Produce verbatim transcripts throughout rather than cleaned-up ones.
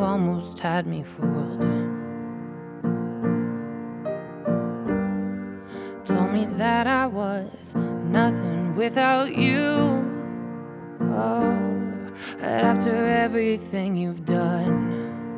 almost had me fooled. Told me that I was nothing without you. Oh, but after everything you've done,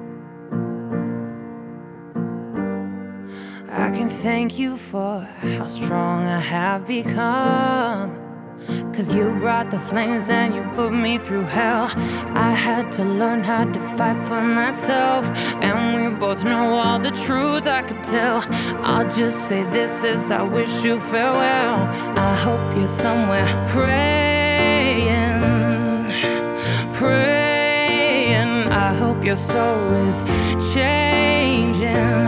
I can thank you for how strong I have become. 'Cause you brought the flames and you put me through hell. I had to learn how to fight for myself, and we both know all the truth I could tell. I'll just say this as I wish you farewell. I hope you're somewhere praying, praying. I hope your soul is changing,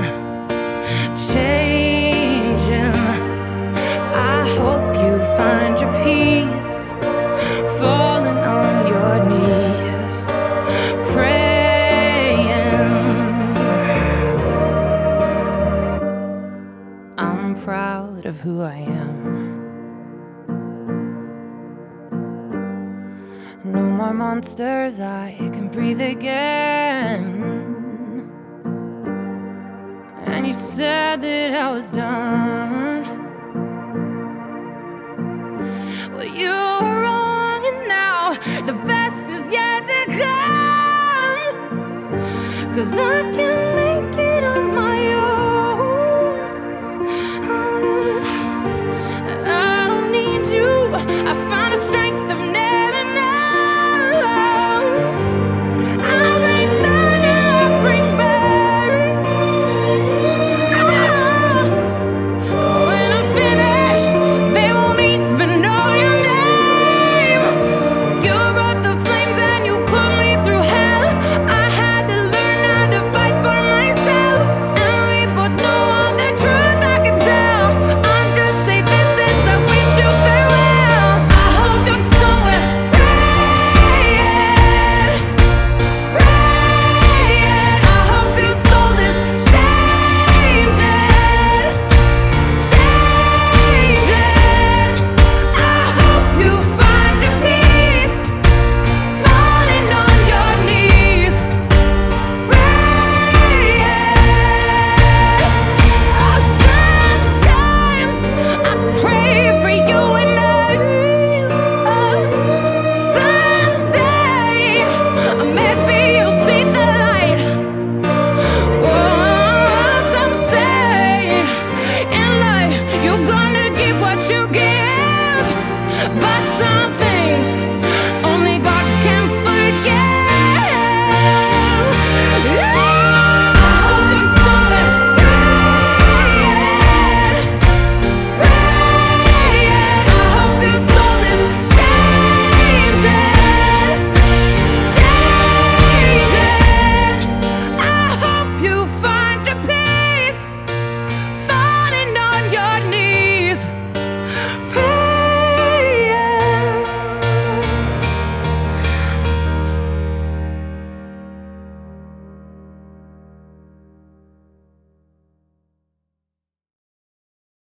changing. I hope you find your peace, falling on your knees, praying. I'm proud of who I am. No more monsters, I can breathe again. And you said that I was done. Well, you were wrong, and now the best is yet to come. 'Cause I can